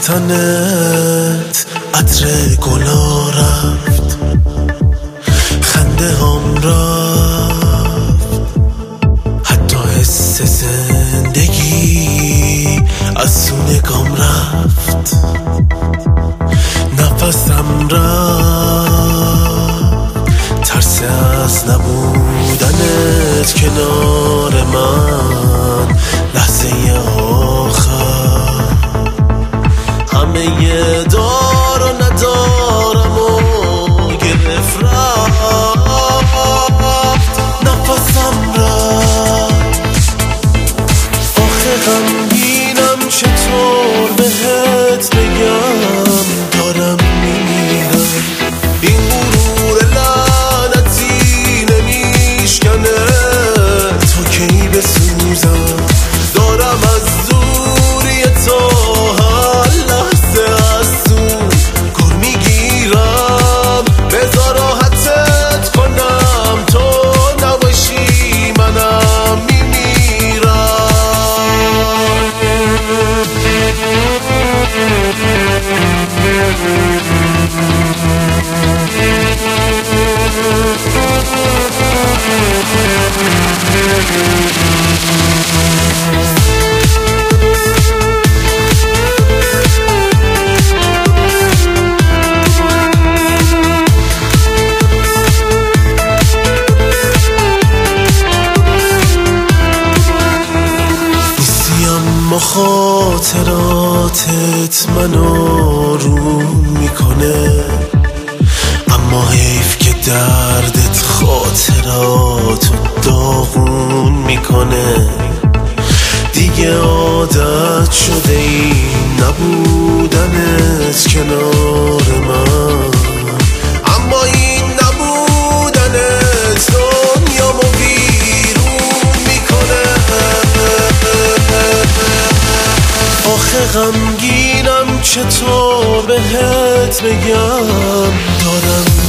تنت عطر گلا رفت، خنده هم رفت، حتی حس زندگی از سونگام رفت، نفسم رفت، ترس از نبودنت کنار من، لحظه آخر همه دار و ندارم و گرفت رفت، نفسم رفت. آخه غمگینم چطور بهت بگم، دارم میمیرم، این غرور لعنتی نمیشکنه تا کی بسوزم، دارم از دوری تو هر لحظه از تو گر میگیرم، بذار راحتت کنم، تو نباشی منم میمیرم. خاطراتت منو آروم میکنه، اما حیف که دردت خاطراتو داغون میکنه، دیگه عادت شده این نبودنت کنار من، اما این نبودنت دنیامو بیرون میکنه. آخه غمگینم چطور بهت بگم، دارم